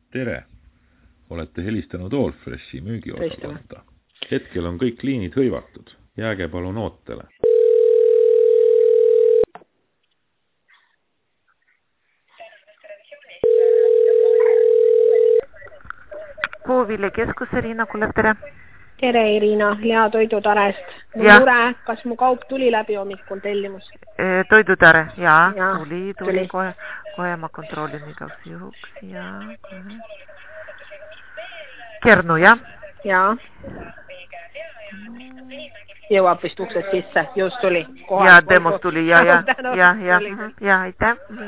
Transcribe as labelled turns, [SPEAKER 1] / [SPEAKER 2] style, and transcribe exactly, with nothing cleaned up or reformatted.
[SPEAKER 1] Tere! Olete helistanud Allfreshi müügiosakonda. Hetkel on kõik liinid hõivatud. Jääge palun ootele.
[SPEAKER 2] Puuville keskus, Irina Kulev, tere!
[SPEAKER 3] Tere, Irina, Lea Toidutarest. Mul
[SPEAKER 2] ja.
[SPEAKER 3] Mure, kas mu kaup tuli läbi hommikul tellimus?
[SPEAKER 2] E, toidutare, jaa,
[SPEAKER 3] ja.
[SPEAKER 2] tuli, tuli, tuli. Kohe, kohe ma kontrollin igaks juhuks, jaa, kohe. Kernu, jah?
[SPEAKER 3] Jaa. Jõuab vist uksed sisse, just tuli.
[SPEAKER 2] Jaa, demos tuli, jaa, jaa, jaa, jaa, jaa, aitäh.